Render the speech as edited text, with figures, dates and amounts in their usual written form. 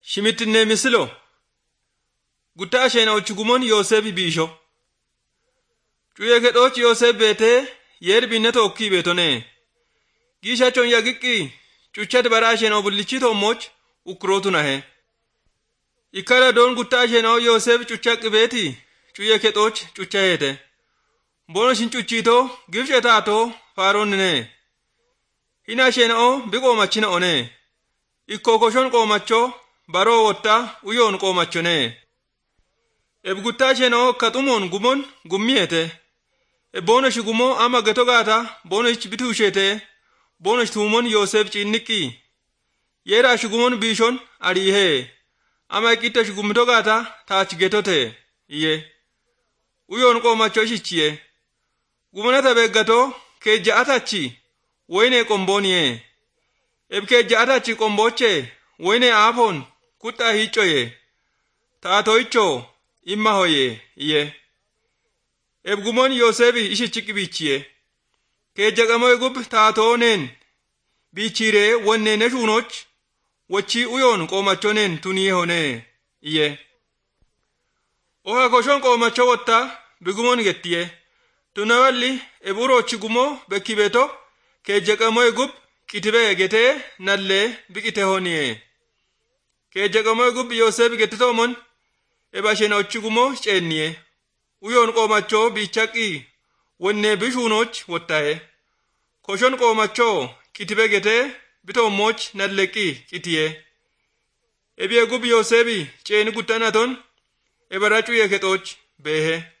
Shimittinne misilo. Guttaa sheena uchugumon Yoosef biisho. Cuye kedhoochi Yoosef beetee yer binne tokkii beetone. Giishachon yagiqqi cuchati baraa sheena obullichi tommoch ukurootu nahe. Ikkala doon guttaa sheena Yoosef cuchaqqi beeti cuye kedhooch cucha heete. Bono shin cuchito gifche taato faaroonne. Hina sheena biqoomachina one. Ikkokoshon qoomacho baroo wotta uyoon qoomachone. Guttaa sheena kaxumoon gumon gummiyeete. Bonosh gumoo ama gato gaata bonosh bituushete bonosh tuumon Yoosef ciinniqqi. Yeerash gumon biishon ariihee. Ama qittash gumito gaata taach getote iye. Uyoon qoomacho shichiye. Gumonata beeggato keejja'atachi woyne qombooniye. Keejja'atachi qombooche woyne aafoon kuttaa hiiccoye. Taatoicho imma hoye iye. Gumon Yoosef ishichiqqi biichiye. Keejjaqamoy gub taatooneen biichiiree wonneene shuunoch wochi uyoon qoomachoneen tuniye hone iye. Oha koshon qoomacho wotta bigumon gettiye. Tunawalli uroochi gumoo bekkibeeto keejjaqamoy gub qitibee getee nallee biqite honiye. Keejjaqamoy gub Yoosef gettitoomon sheena ochi gumoo ceenniye. Uyoon qoomacho biichaqqi wonne bishuunoch wottahe. Koshon qoomacho qitibe getee bitoommoch nalleqqi qitiye. Gub Yoosef ceeni guttanaton bara cuye kexooch beehe.